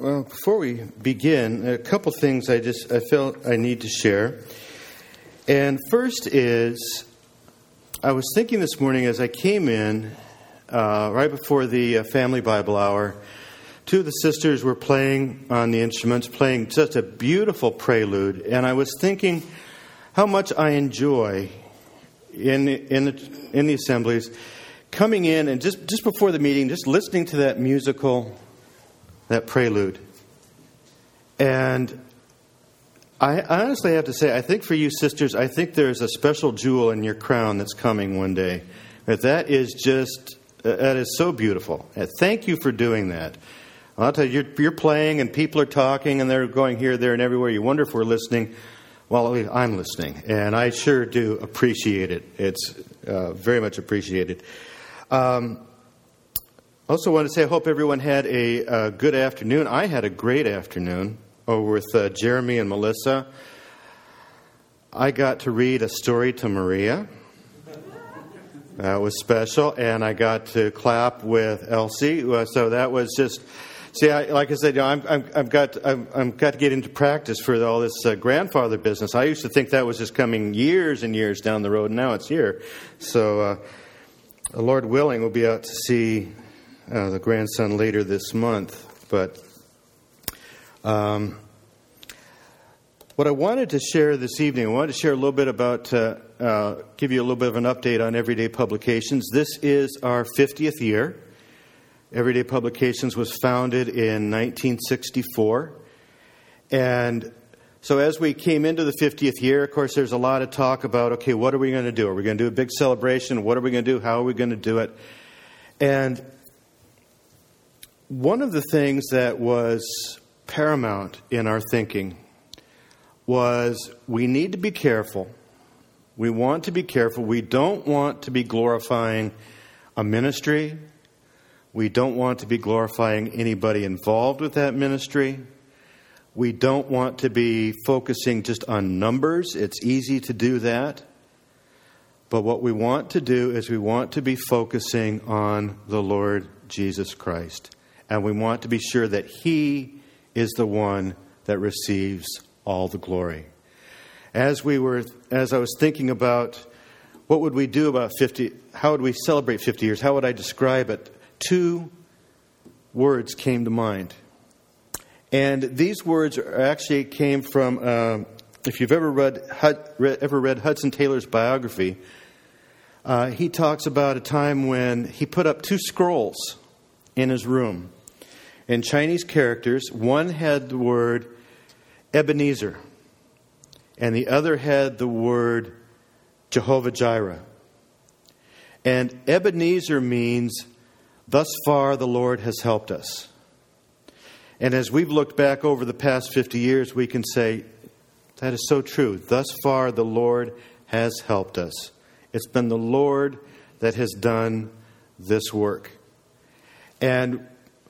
Well, before we begin, a couple things I felt I need to share. And first is, I was thinking this morning as I came in, right before the family Bible hour, two of the sisters were playing on the instruments, playing just a beautiful prelude. And I was thinking how much I enjoy in the assemblies coming in and just before the meeting, just listening to that that prelude. And I honestly have to say, I think for you sisters, I think there's a special jewel in your crown that's coming one day. That is so beautiful. And thank you for doing that. I'll tell you, you're playing and people are talking and they're going here, there, and everywhere. You wonder if we're listening. Well, I'm listening, and I sure do appreciate it. It's very much appreciated. Also want to say I hope everyone had a good afternoon. I had a great afternoon over with Jeremy and Melissa. I got to read a story to Maria. That was special, and I got to clap with Elsie. So that was just. See, like I said, I've got to get into practice for all this grandfather business. I used to think that was just coming years and years down the road, and now it's here. So, Lord willing, we'll be out to see the grandson later this month. But what I wanted to share this evening, I wanted to share a little bit about, give you a little bit of an update on Everyday Publications. This is our 50th year. Everyday Publications was founded in 1964. And so as we came into the 50th year, of course, there's a lot of talk about, okay, what are we going to do? Are we going to do a big celebration? What are we going to do? How are we going to do it? And one of the things that was paramount in our thinking was we need to be careful. We want to be careful. We don't want to be glorifying a ministry. We don't want to be glorifying anybody involved with that ministry. We don't want to be focusing just on numbers. It's easy to do that. But what we want to do is we want to be focusing on the Lord Jesus Christ. And we want to be sure that He is the one that receives all the glory. As I was thinking about what would we do about 50, how would we celebrate 50 years? How would I describe it? Two words came to mind. And these words actually came from, if you've ever read Hudson Taylor's biography, he talks about a time when he put up two scrolls in his room in Chinese characters. One had the word Ebenezer, and the other had the word Jehovah Jireh. And Ebenezer means, thus far, the Lord has helped us. And as we've looked back over the past 50 years, we can say, that is so true. Thus far, the Lord has helped us. It's been the Lord that has done this work. And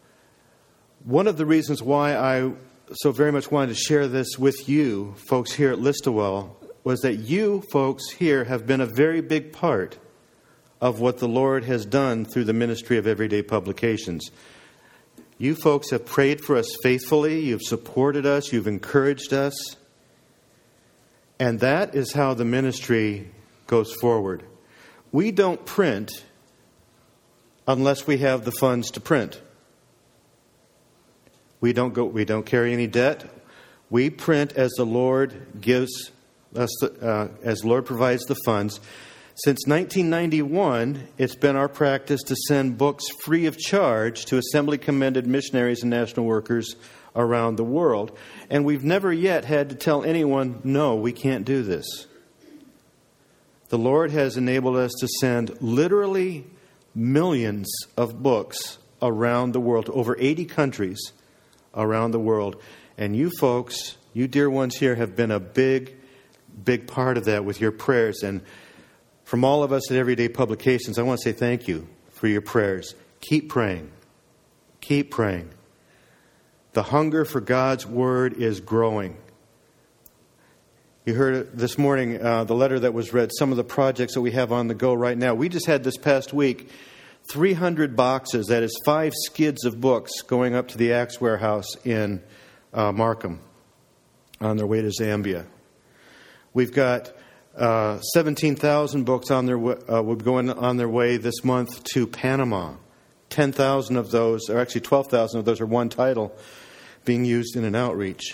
one of the reasons why I so very much wanted to share this with you, folks here at Listowel, was that you folks here have been a very big part of what the Lord has done through the ministry of Everyday Publications. You folks have prayed for us faithfully. You've supported us. You've encouraged us. And that is how the ministry goes forward. We don't print unless we have the funds to print. We don't carry any debt. We print as the Lord gives us, as the Lord provides the funds. Since 1991, it's been our practice to send books free of charge to assembly-commended missionaries and national workers around the world. And we've never yet had to tell anyone, no, we can't do this. The Lord has enabled us to send literally millions of books around the world, to over 80 countries around the world. And you folks, you dear ones here, have been a big, big part of that with your prayers. And from all of us at Everyday Publications, I want to say thank you for your prayers. Keep praying. Keep praying. The hunger for God's Word is growing. You heard this morning the letter that was read, some of the projects that we have on the go right now. We just had this past week 300 boxes, that is 5 skids of books, going up to the Axe Warehouse in Markham on their way to Zambia. We've got 17,000 books on will be going on their way this month to Panama. 10,000 of those, or actually 12,000 of those, are one title being used in an outreach.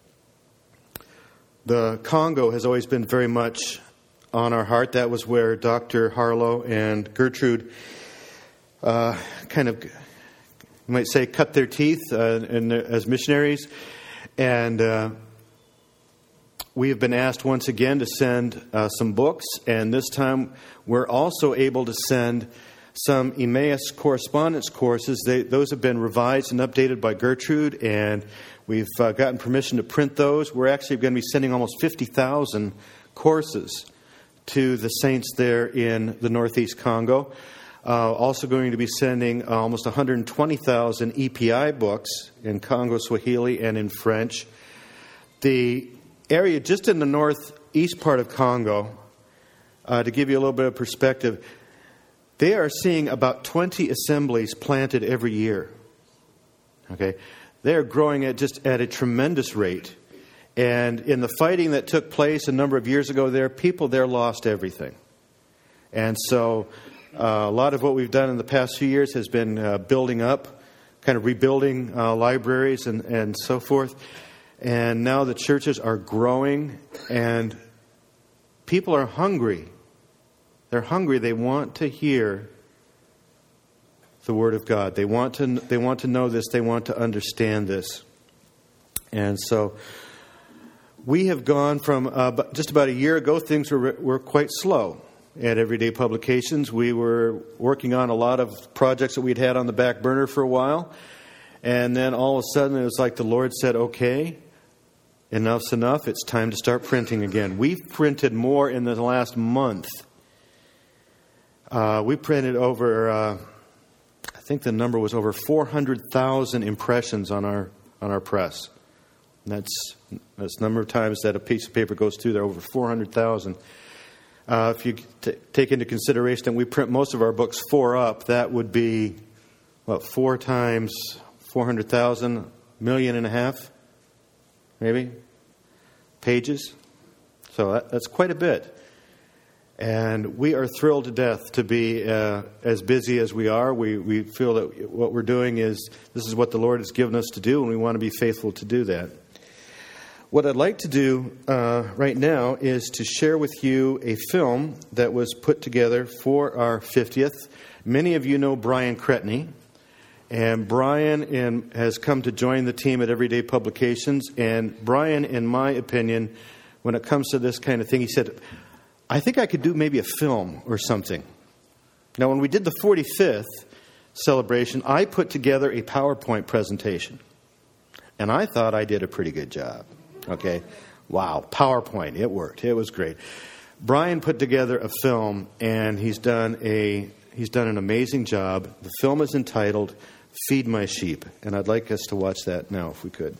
The Congo has always been very much on our heart. That was where Dr. Harlow and Gertrude kind of, you might say, cut their teeth as missionaries. And we have been asked once again to send some books, and this time we're also able to send some Emmaus correspondence courses. Those have been revised and updated by Gertrude, and we've gotten permission to print those. We're actually going to be sending almost 50,000 courses to the saints there in the northeast Congo. Also going to be sending almost 120,000 EPI books in Congo Swahili and in French. The area just in the northeast part of Congo, to give you a little bit of perspective, they are seeing about 20 assemblies planted every year. Okay, they are growing at a tremendous rate. And in the fighting that took place a number of years ago, people there lost everything. And so a lot of what we've done in the past few years has been building up, kind of rebuilding libraries and so forth. And now the churches are growing, and people are hungry. They're hungry. They want to hear the Word of God. They want to know this. They want to understand this. And so we have gone from just about a year ago, things were quite slow at Everyday Publications. We were working on a lot of projects that we'd had on the back burner for a while. And then all of a sudden it was like the Lord said, okay, enough's enough. It's time to start printing again. We've printed more in the last month. We printed over, I think the number was over 400,000 impressions on our press. And that's the number of times that a piece of paper goes through there, over 400,000. If you take into consideration that we print most of our books 4 up, that would be, 4 times 400,000, 1.5 million, maybe, pages. So that's quite a bit. And we are thrilled to death to be as busy as we are. We feel that what we're doing this is what the Lord has given us to do, and we want to be faithful to do that. What I'd like to do right now is to share with you a film that was put together for our 50th. Many of you know Brian Cretney, and Brian has come to join the team at Everyday Publications. And Brian, in my opinion, when it comes to this kind of thing, he said, I think I could do maybe a film or something. Now, when we did the 45th celebration, I put together a PowerPoint presentation. And I thought I did a pretty good job. Okay? Wow, PowerPoint, it worked. It was great. Brian put together a film, and he's done an amazing job. The film is entitled Feed My Sheep, and I'd like us to watch that now if we could.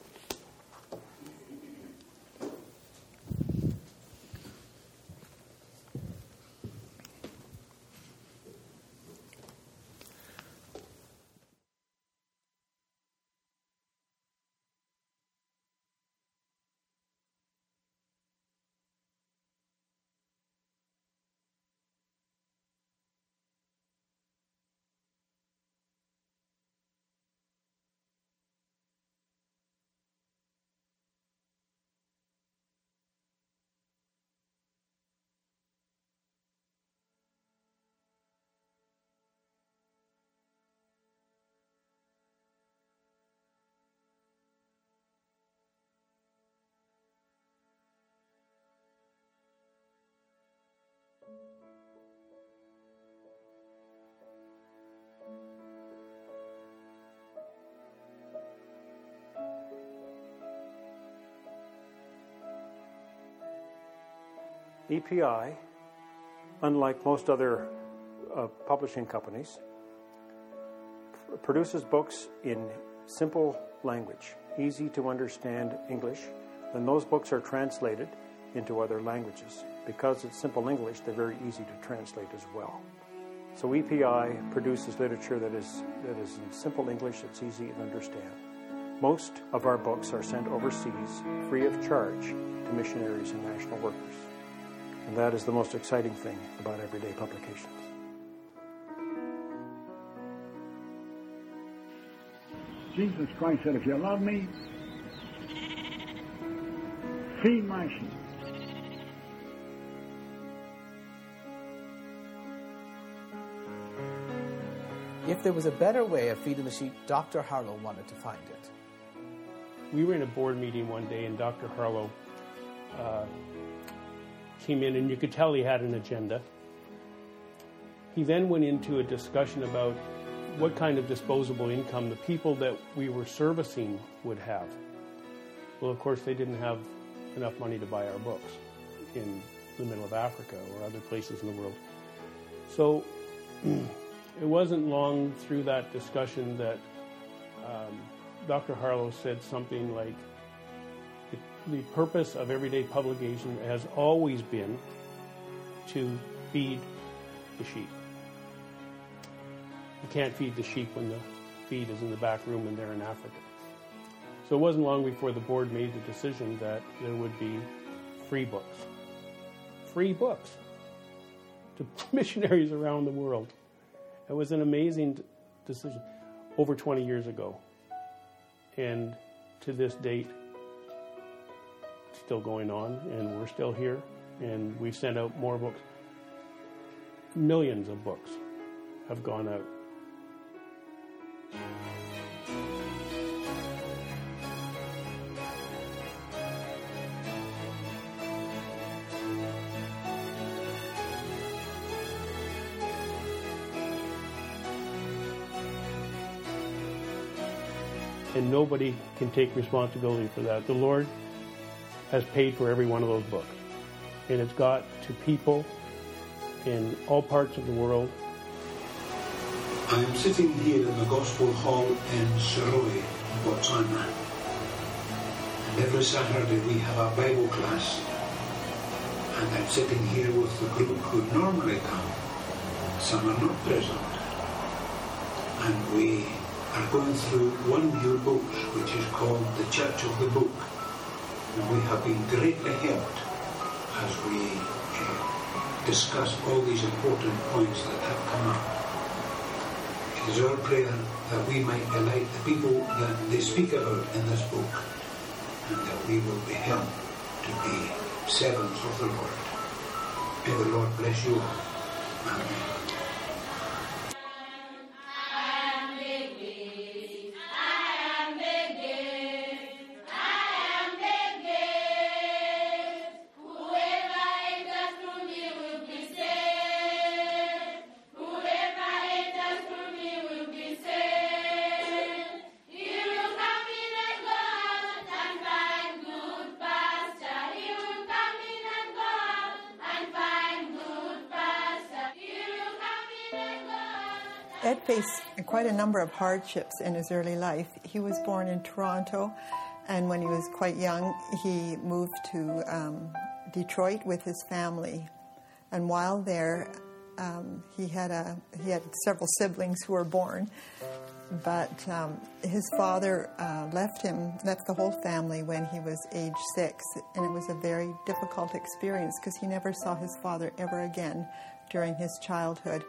EPI, unlike most other publishing companies, produces books in simple language, easy to understand English. Then those books are translated into other languages. Because it's simple English, they're very easy to translate as well. So EPI produces literature that is in simple English that's easy to understand. Most of our books are sent overseas free of charge to missionaries and national workers. And that is the most exciting thing about Everyday Publications. Jesus Christ said, if you love me, feed my sheep. If there was a better way of feeding the sheep, Dr. Harlow wanted to find it. We were in a board meeting one day, and Dr. Harlow came in, and you could tell he had an agenda. He then went into a discussion about what kind of disposable income the people that we were servicing would have. Well, of course, they didn't have enough money to buy our books in the middle of Africa or other places in the world. So it wasn't long through that discussion that Dr. Harlow said something like, the purpose of Everyday Publication has always been to feed the sheep. You can't feed the sheep when the feed is in the back room and they're in Africa. So it wasn't long before the board made the decision that there would be free books. Free books to missionaries around the world. It was an amazing decision over 20 years ago. And to this date, it's still going on, and we're still here, and we've sent out more books. Millions of books have gone out. And nobody can take responsibility for that. The Lord has paid for every one of those books. And it's got to people in all parts of the world. I am sitting here in the Gospel Hall in Saroi, Botswana. And every Saturday we have a Bible class. And I'm sitting here with the group who normally come. Some are not present. And we are going through one of your books, which is called The Church of the Book. And we have been greatly helped as we discuss all these important points that have come up. It is our prayer that we might delight the people that they speak about in this book, and that we will be helped to be servants of the Lord. May the Lord bless you all. Amen. Ed faced quite a number of hardships in his early life. He was born in Toronto, and when he was quite young, he moved to Detroit with his family. And while there, he had several siblings who were born, but his father left the whole family when he was age 6, and it was a very difficult experience because he never saw his father ever again during his childhood.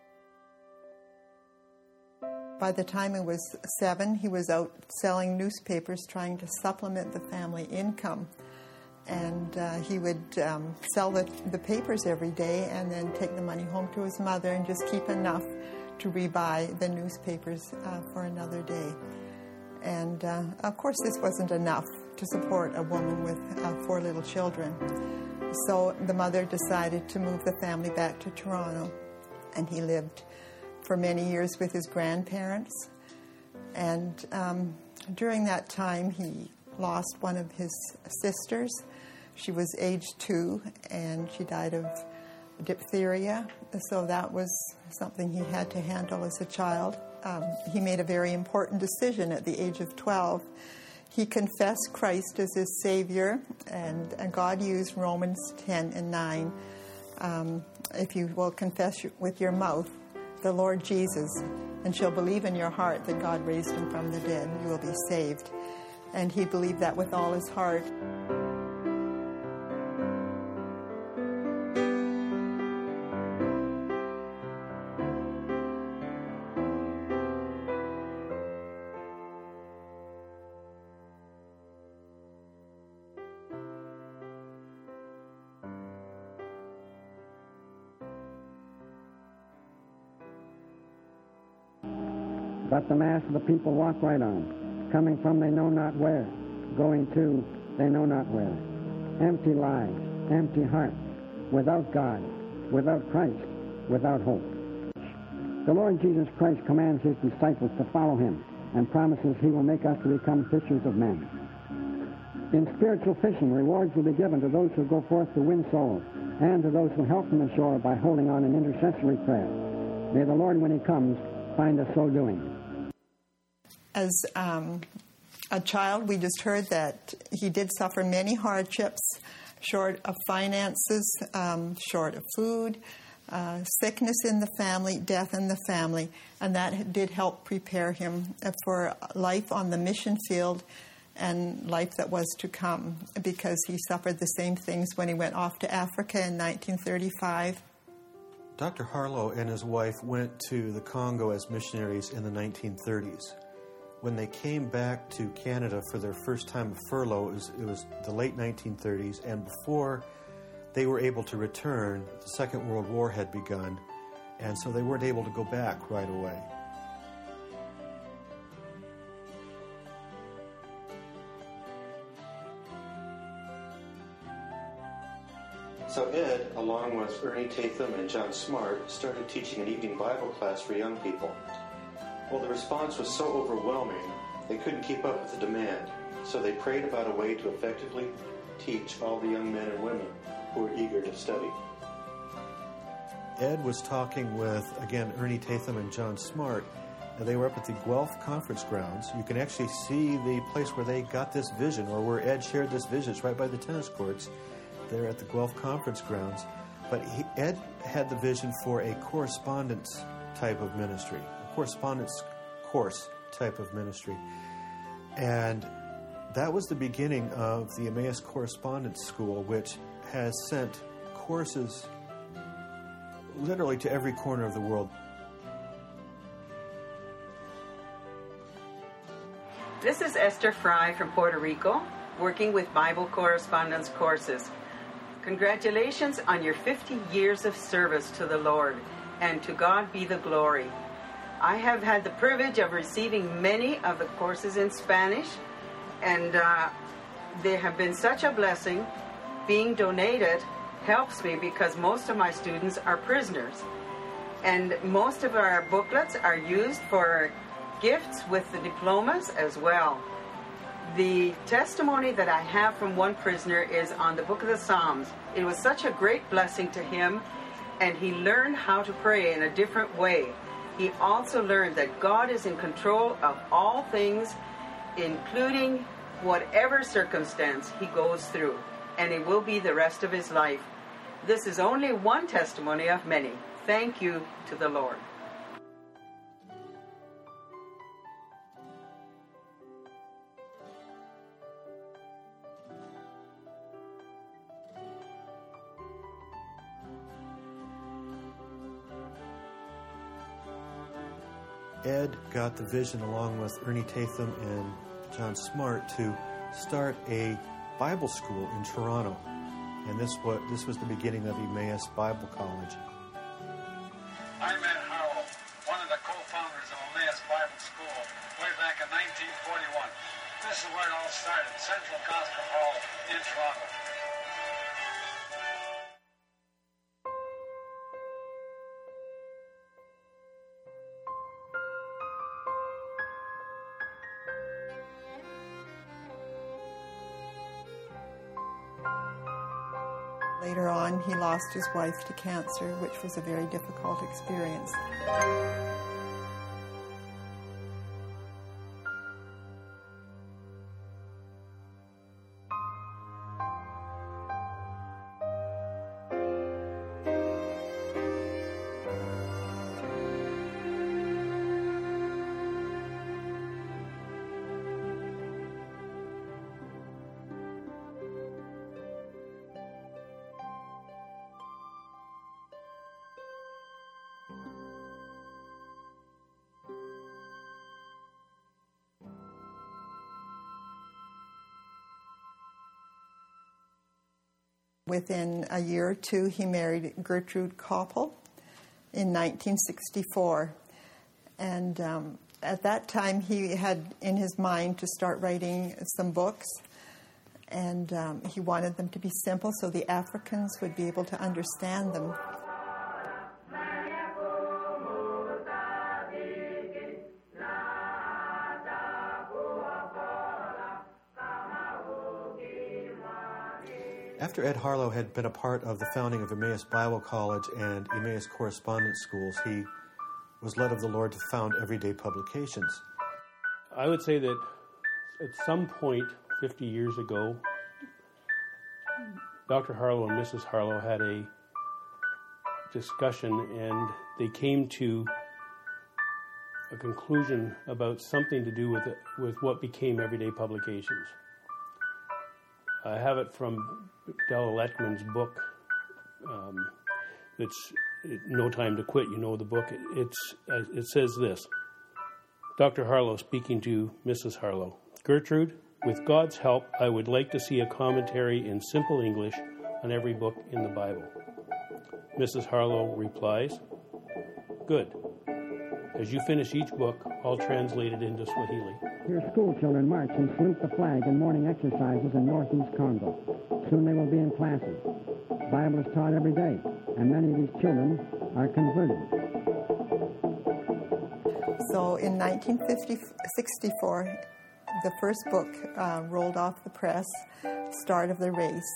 By the time he was 7, he was out selling newspapers, trying to supplement the family income. And he would sell the papers every day and then take the money home to his mother and just keep enough to rebuy the newspapers for another day. And of course, this wasn't enough to support a woman with 4 little children. So the mother decided to move the family back to Toronto, and he lived for many years with his grandparents. And during that time, he lost one of his sisters. She was age 2, and she died of diphtheria. So that was something he had to handle as a child. He made a very important decision at the age of 12. He confessed Christ as his Savior, and God used Romans 10 and 9. If you will confess with your mouth the Lord Jesus and shall believe in your heart that God raised him from the dead, you will be saved. And he believed that with all his heart. But the mass of the people walk right on, coming from they know not where, going to they know not where. Empty lives, empty hearts, without God, without Christ, without hope. The Lord Jesus Christ commands his disciples to follow him and promises he will make us to become fishers of men. In spiritual fishing, rewards will be given to those who go forth to win souls and to those who help them ashore by holding on in intercessory prayer. May the Lord, when he comes, find us so doing. As a child, we just heard that he did suffer many hardships, short of finances, short of food, sickness in the family, death in the family, and that did help prepare him for life on the mission field and life that was to come, because he suffered the same things when he went off to Africa in 1935. Dr. Harlow and his wife went to the Congo as missionaries in the 1930s. When they came back to Canada for their first time of furlough, it was the late 1930s, and before they were able to return, the Second World War had begun, and so they weren't able to go back right away. So Ed, along with Ernie Tatham and John Smart, started teaching an evening Bible class for young people. Well, the response was so overwhelming, they couldn't keep up with the demand, so they prayed about a way to effectively teach all the young men and women who were eager to study. Ed was talking with, again, Ernie Tatham and John Smart, and they were up at the Guelph Conference Grounds. You can actually see the place where they got this vision, or where Ed shared this vision. It's right by the tennis courts. They're at the Guelph Conference Grounds. But Ed had the vision for a correspondence type of ministry, a correspondence course type of ministry. And that was the beginning of the Emmaus Correspondence School, which has sent courses literally to every corner of the world. This is Esther Fry from Puerto Rico, working with Bible correspondence courses. Congratulations on your 50 years of service to the Lord, and to God be the glory. I have had the privilege of receiving many of the courses in Spanish, and they have been such a blessing. Being donated helps me because most of my students are prisoners, and most of our booklets are used for gifts with the diplomas as well. The testimony that I have from one prisoner is on the Book of the Psalms. It was such a great blessing to him, and he learned how to pray in a different way. He also learned that God is in control of all things, including whatever circumstance he goes through, and it will be the rest of his life. This is only one testimony of many. Thank you to the Lord. Ed got the vision, along with Ernie Tatham and John Smart, to start a Bible school in Toronto. And this was the beginning of Emmaus Bible College. I'm Ed Harlow, one of the co-founders of Emmaus Bible School, way back in 1941. This is where it all started, Central Gospel Hall in Toronto. Later on, he lost his wife to cancer, which was a very difficult experience. Within a year or two, he married Gertrude Koppel in 1964. And at that time, he had in his mind to start writing some books. And he wanted them to be simple so the Africans would be able to understand them. After Ed Harlow had been a part of the founding of Emmaus Bible College and Emmaus Correspondence Schools, he was led of the Lord to found Everyday Publications. I would say that at some point 50 years ago, Dr. Harlow and Mrs. Harlow had a discussion, and they came to a conclusion about something to do with what became Everyday Publications. I have it from Della Letman's book. It's No Time to Quit. You know the book. It says this. Dr. Harlow speaking to Mrs. Harlow. Gertrude, with God's help, I would like to see a commentary in simple English on every book in the Bible. Mrs. Harlow replies, good. As you finish each book, I'll translate it into Swahili. Your school children march and salute the flag in morning exercises in northeast Congo. Soon they will be in classes. The Bible is taught every day, and many of these children are converted. So in 1964, the first book rolled off the press, Start of the Race.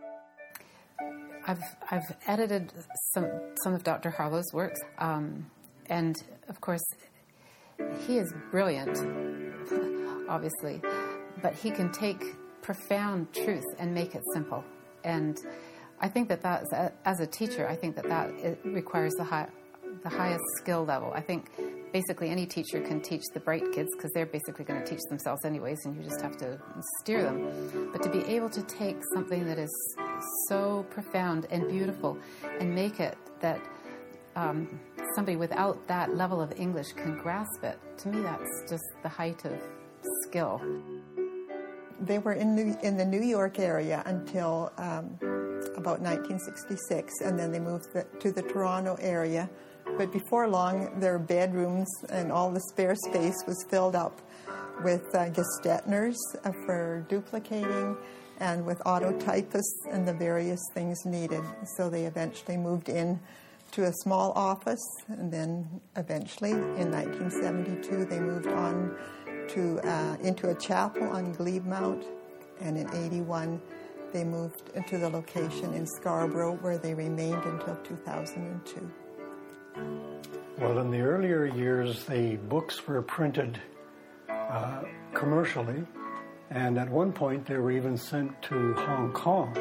I've edited some of Dr. Harlow's works, and of course, he is brilliant, obviously, but he can take profound truth and make it simple. And I think that as a teacher, I think that it requires the highest skill level. I think basically any teacher can teach the bright kids because they're basically going to teach themselves anyways, and you just have to steer them. But to be able to take something that is so profound and beautiful and make it that somebody without that level of English can grasp it, to me that's just the height of skill. They were in the New York area until about 1966, and then they moved to the Toronto area. But before long, their bedrooms and all the spare space was filled up with gestetners for duplicating and with autotypists and the various things needed. So they eventually moved in to a small office, and then eventually in 1972 they moved on into a chapel on Glebe Mount, and in 81 they moved into the location in Scarborough where they remained until 2002. Well, in the earlier years, the books were printed commercially, and at one point they were even sent to Hong Kong.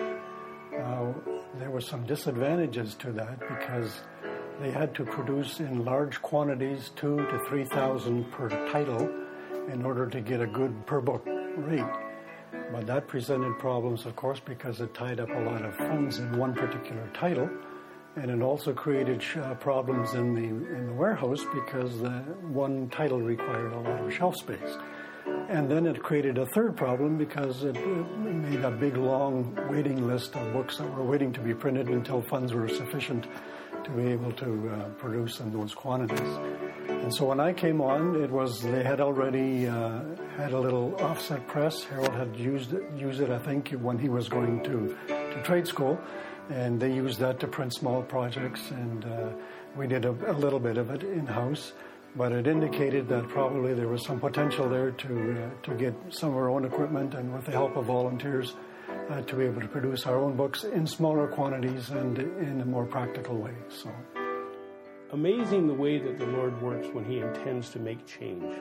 There were some disadvantages to that because they had to produce in large quantities, 2,000 to 3,000 per title, in order to get a good per book rate. But that presented problems, of course, because it tied up a lot of funds in one particular title. And it also created problems in the warehouse because the one title required a lot of shelf space. And then it created a third problem because it made a big, long waiting list of books that were waiting to be printed until funds were sufficient to be able to produce in those quantities. And so when I came on, they had already had a little offset press. Harold had used it, I think, when he was going to trade school. And they used that to print small projects, and we did a little bit of it in-house. But it indicated that probably there was some potential there to get some of our own equipment, and with the help of volunteers, to be able to produce our own books in smaller quantities and in a more practical way. So, amazing the way that the Lord works when He intends to make change.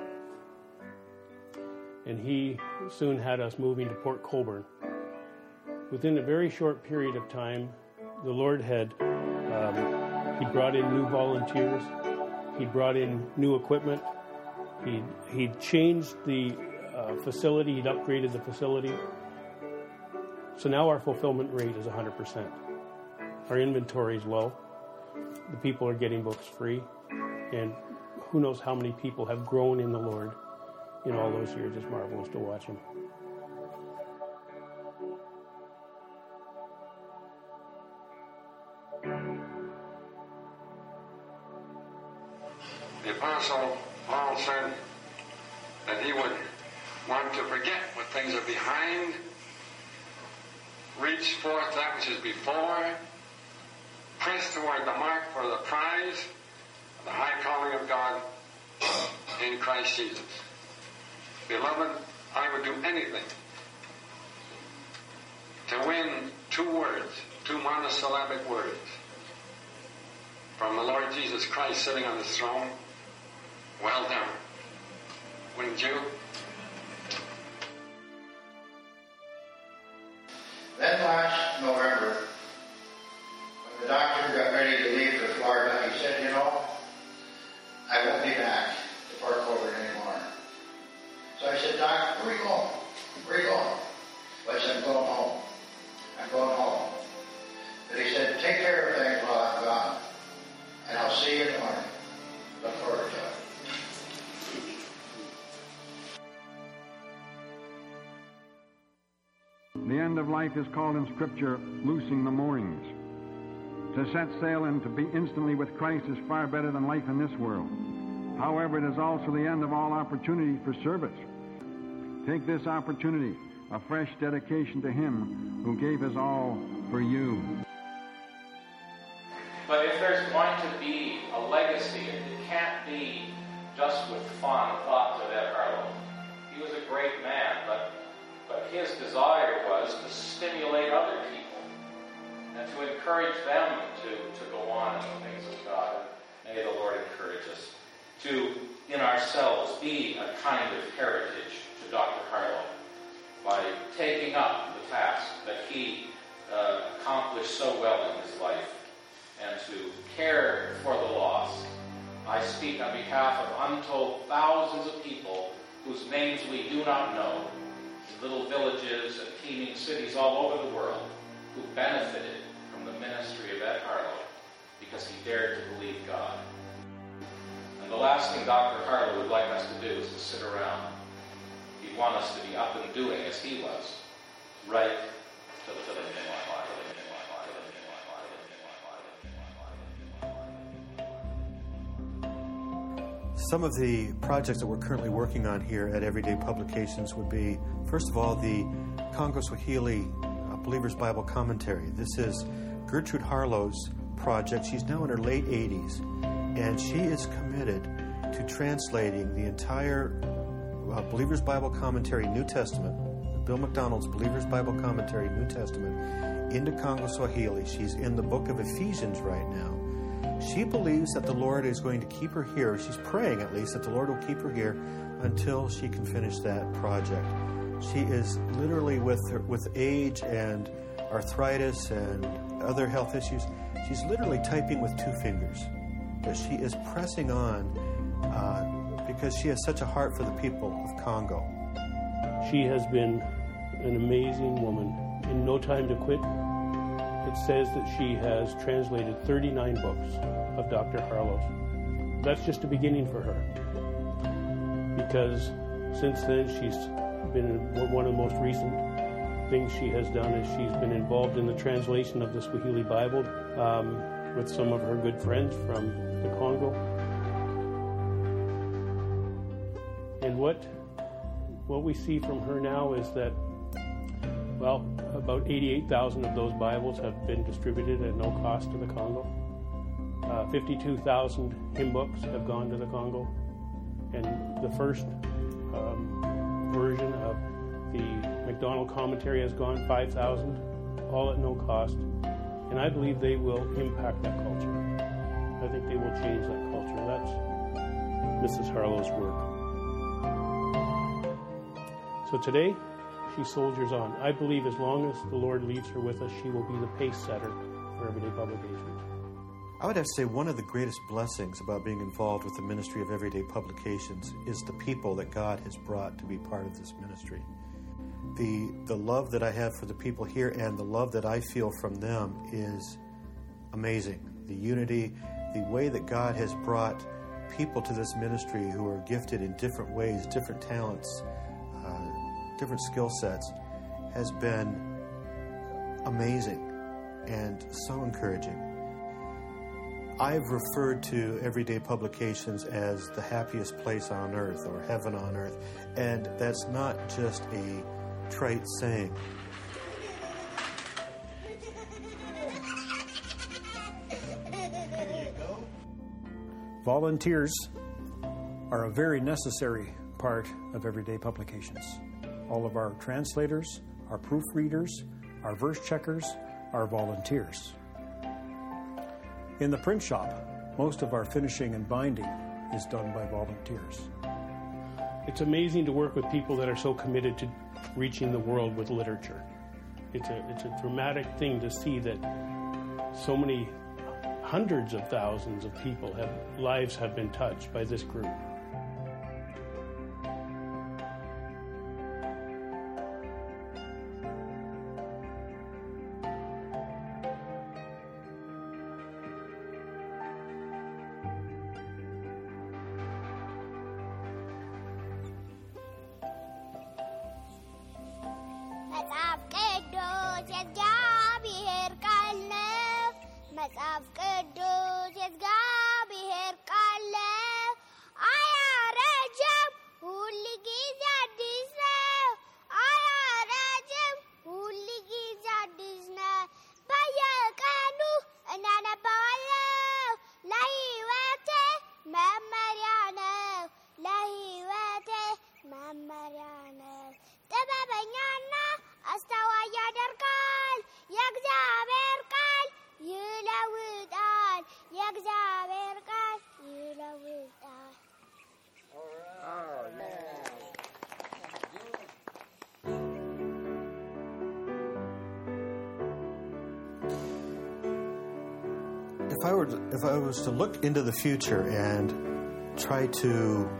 And He soon had us moving to Port Colborne. Within a very short period of time, the Lord had He brought in new volunteers. He brought in new equipment. He'd changed the facility. He'd upgraded the facility. So now our fulfillment rate is 100%. Our inventory is low. The people are getting books free. And who knows how many people have grown in the Lord in all those years. It's marvelous to watch Him. Apostle Paul said that he would want to forget what things are behind, reach forth that which is before, press toward the mark for the prize of the high calling of God in Christ Jesus. Beloved, I would do anything to win two words, two monosyllabic words from the Lord Jesus Christ sitting on his throne. Well done. Wouldn't you? Then last November, when the doctor got ready to leave for Florida, he said, I won't be back to Port Colborne anymore. So I said, Doc, where are you going? Where are you going? Well, I said, I'm going home. I'm going home. But he said, take care of things while I'm gone, and I'll see you in the morning. Look forward to it. The end of life is called in Scripture loosing the moorings. To set sail and to be instantly with Christ is far better than life in this world. However, it is also the end of all opportunity for service. Take this opportunity, a fresh dedication to Him who gave His all for you. But if there's going to be a legacy, it can't be just with fond thoughts of Ed Harlow. He was a great man, but his desire was to stimulate other people and to encourage them to go on in the things of God. May the Lord encourage us to, in ourselves, be a kind of heritage to Dr. Harlow by taking up the task that he accomplished so well in his life and to care for the lost. I speak on behalf of untold thousands of people whose names we do not know, in little villages and teeming cities all over the world, who benefited from the ministry of Ed Harlow because he dared to believe God. And the last thing Dr. Harlow would like us to do is to sit around. He'd want us to be up and doing as he was, right to the end. Some of the projects that we're currently working on here at Everyday Publications would be, first of all, the Congo Swahili Believer's Bible Commentary. This is Gertrude Harlow's project. She's now in her late 80s, and she is committed to translating the entire Believer's Bible Commentary New Testament, Bill McDonald's Believer's Bible Commentary New Testament, into Congo Swahili. She's in the book of Ephesians right now. She believes that the Lord is going to keep her here. She's praying, at least, that the Lord will keep her here until she can finish that project. She is literally, with age and arthritis and other health issues, she's literally typing with two fingers. But she is pressing on because she has such a heart for the people of Congo. She has been an amazing woman. In No Time to Quit, it says that she has translated 39 books of Dr. Harlow's. That's just a beginning for her, because since then she's been, one of the most recent things she has done is she's been involved in the translation of the Swahili Bible with some of her good friends from the Congo. And what we see from her now is that, well, about 88,000 of those Bibles have been distributed at no cost to the Congo. 52,000 hymn books have gone to the Congo. And the first version of the McDonald commentary has gone 5,000, all at no cost. And I believe they will impact that culture. I think they will change that culture. That's Mrs. Harlow's work. So today, she soldiers on. I believe as long as the Lord leaves her with us, she will be the pace setter for Everyday Publications. I would have to say one of the greatest blessings about being involved with the ministry of Everyday Publications is the people that God has brought to be part of this ministry. The love that I have for the people here and the love that I feel from them is amazing. The unity, the way that God has brought people to this ministry who are gifted in different ways, different talents, different skill sets, has been amazing and so encouraging. I've referred to Everyday Publications as the happiest place on earth or heaven on earth, and that's not just a trite saying. Volunteers are a very necessary part of Everyday Publications. All of our translators, our proofreaders, our verse checkers are volunteers. In the print shop, most of our finishing and binding is done by volunteers. It's amazing to work with people that are so committed to reaching the world with literature. It's a dramatic thing to see that so many hundreds of thousands of people lives have been touched by this group. If I was to look into the future and try to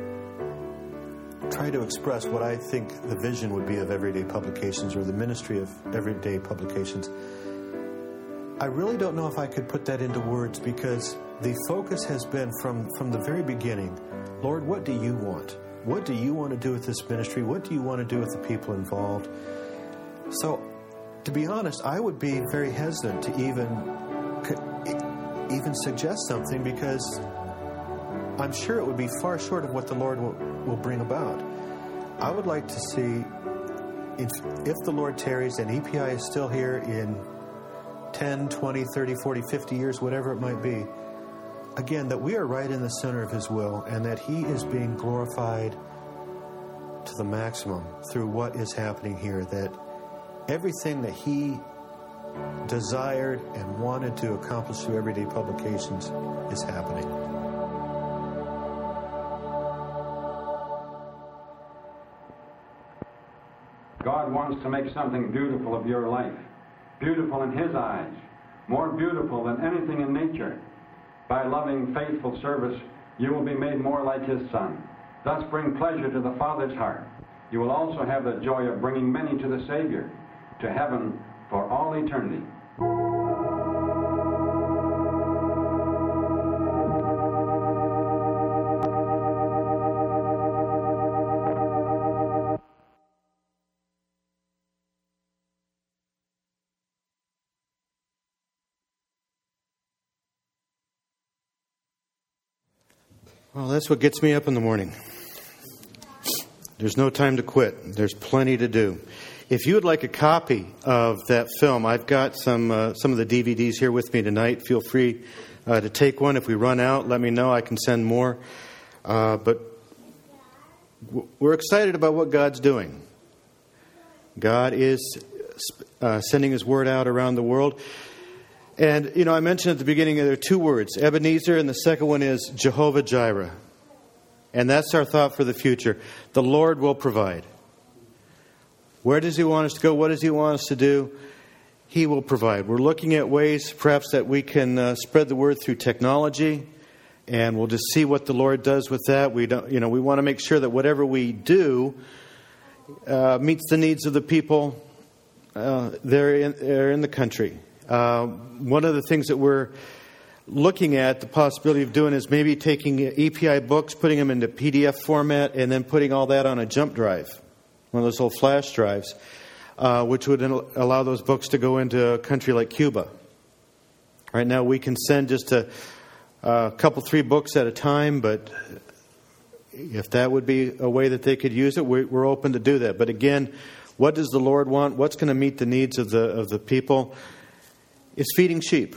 express what I think the vision would be of Everyday Publications or the ministry of Everyday Publications, I really don't know if I could put that into words, because the focus has been from the very beginning, Lord, what do you want? What do you want to do with this ministry? What do you want to do with the people involved? So, to be honest, I would be very hesitant to even suggest something, because I'm sure it would be far short of what the Lord will bring about. I would like to see, if the Lord tarries and EPI is still here in 10, 20, 30, 40, 50 years, whatever it might be, again, that we are right in the center of His will and that He is being glorified to the maximum through what is happening here, that everything that He desired and wanted to accomplish through Everyday Publications is happening. God wants to make something beautiful of your life, beautiful in His eyes, more beautiful than anything in nature. By loving, faithful service, you will be made more like His Son. Thus bring pleasure to the Father's heart. You will also have the joy of bringing many to the Savior, to heaven for all eternity. Well, that's what gets me up in the morning. There's no time to quit. There's plenty to do. If you would like a copy of that film, I've got some of the DVDs here with me tonight. Feel free to take one. If we run out, let me know. I can send more. But we're excited about what God's doing. God is sending His word out around the world. And, I mentioned at the beginning there are two words, Ebenezer, and the second one is Jehovah Jireh. And that's our thought for the future. The Lord will provide. Where does He want us to go? What does He want us to do? He will provide. We're looking at ways perhaps that we can spread the word through technology, and we'll just see what the Lord does with that. We want to make sure that whatever we do meets the needs of the people there in the country. One of the things that we're looking at the possibility of doing is maybe taking EPI books, putting them into PDF format, and then putting all that on a jump drive, one of those old flash drives, which would allow those books to go into a country like Cuba. Right now we can send just a couple, 3 books at a time, but if that would be a way that they could use it, we're open to do that. But again, what does the Lord want? What's going to meet the needs of the people? It's feeding sheep.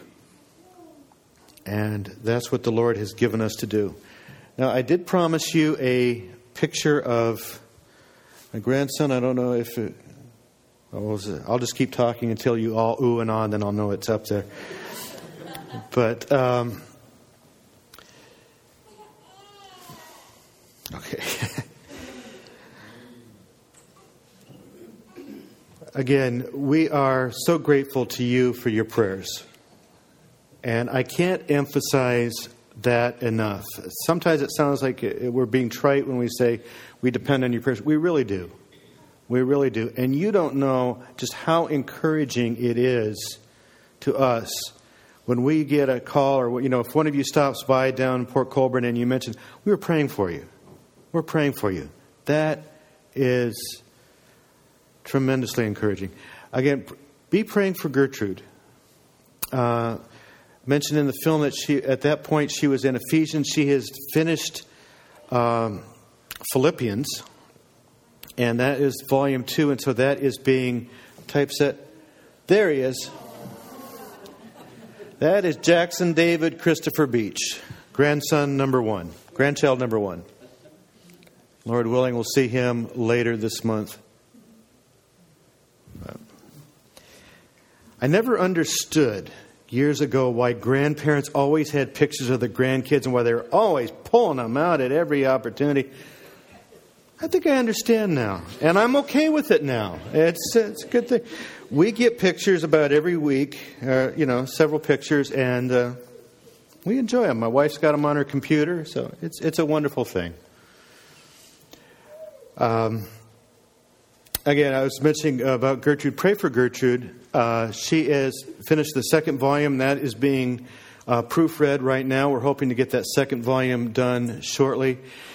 And that's what the Lord has given us to do. Now, I did promise you a picture of my grandson. I don't know if I'll just keep talking until you all ooh and ah, then I'll know it's up there. But, okay. Again, we are so grateful to you for your prayers. And I can't emphasize that enough. Sometimes it sounds like we're being trite when we say we depend on your prayers. We really do. We really do. And you don't know just how encouraging it is to us when we get a call or, if one of you stops by down in Port Colborne and you mention, we were praying for you. We're praying for you. That is tremendously encouraging. Again, be praying for Gertrude. Mentioned in the film that at that point she was in Ephesians. She has finished Philippians, and that is volume 2, and so that is being typeset. There he is. That is Jackson David Christopher Beach, grandchild number 1. Lord willing, we'll see him later this month. I never understood years ago why grandparents always had pictures of the grandkids and why they were always pulling them out at every opportunity. I think I understand now, and I'm okay with it now. It's a good thing. We get pictures about every week, several pictures, and we enjoy them. My wife's got them on her computer, so it's a wonderful thing. Again, I was mentioning about Gertrude. Pray for Gertrude. She has finished the 2nd volume. That is being proofread right now. We're hoping to get that 2nd volume done shortly.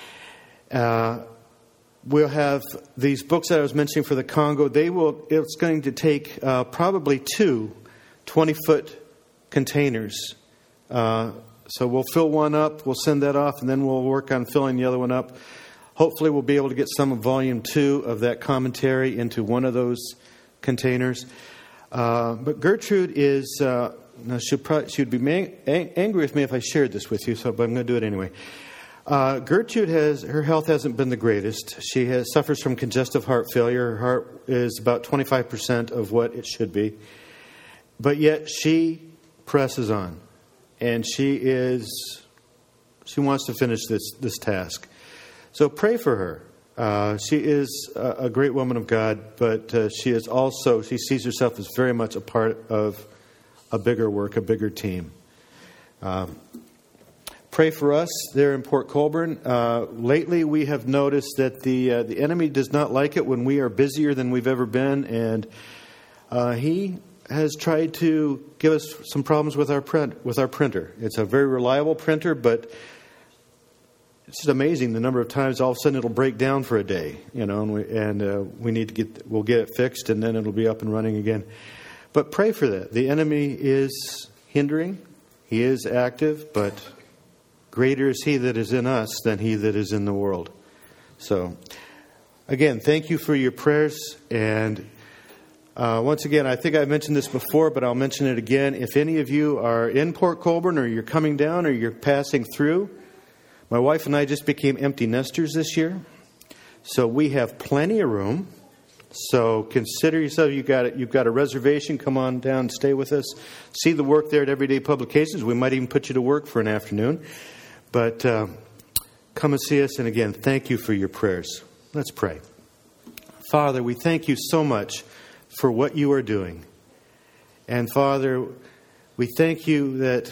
We'll have these books that I was mentioning for the Congo. It's going to take probably 2 20-foot containers. So we'll fill one up. We'll send that off, and then we'll work on filling the other one up. Hopefully we'll be able to get some of volume 2 of that commentary into one of those containers. But Gertrude is, she would be angry with me if I shared this with you, but I'm going to do it anyway. Gertrude her health hasn't been the greatest. She suffers from congestive heart failure. Her heart is about 25% of what it should be. But yet she presses on. And she wants to finish this task. So pray for her. She is a great woman of God, but she sees herself as very much a part of a bigger work, a bigger team. Pray for us there in Port Colborne. Lately, we have noticed that the enemy does not like it when we are busier than we've ever been, and he has tried to give us some problems with our printer. It's a very reliable printer, but it's just amazing the number of times all of a sudden it'll break down for a day, and we need to we'll get it fixed, and then it'll be up and running again. But pray for that. The enemy is hindering. He is active, but greater is he that is in us than he that is in the world. So, again, thank you for your prayers. And once again, I think I've mentioned this before, but I'll mention it again. If any of you are in Port Colborne, or you're coming down, or you're passing through, my wife and I just became empty nesters this year. So we have plenty of room. So consider yourself, you've got a reservation. Come on down and stay with us. See the work there at Everyday Publications. We might even put you to work for an afternoon. But come and see us. And again, thank you for your prayers. Let's pray. Father, we thank you so much for what you are doing. And Father, we thank you that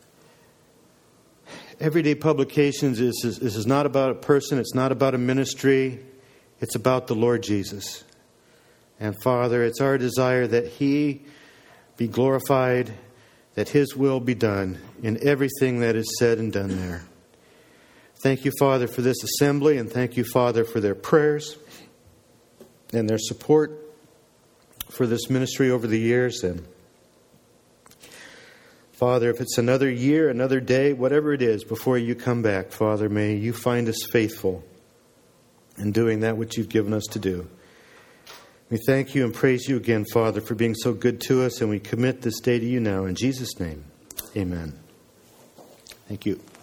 Everyday Publications is not about a person. It's not about a ministry. It's about the Lord Jesus. And Father, it's our desire that He be glorified, that His will be done in everything that is said and done there. Thank you, Father, for this assembly, and thank you, Father, for their prayers and their support for this ministry over the years. And Father, if it's another year, another day, whatever it is, before you come back, Father, may you find us faithful in doing that which you've given us to do. We thank you and praise you again, Father, for being so good to us, and we commit this day to you now. In Jesus' name, amen. Thank you.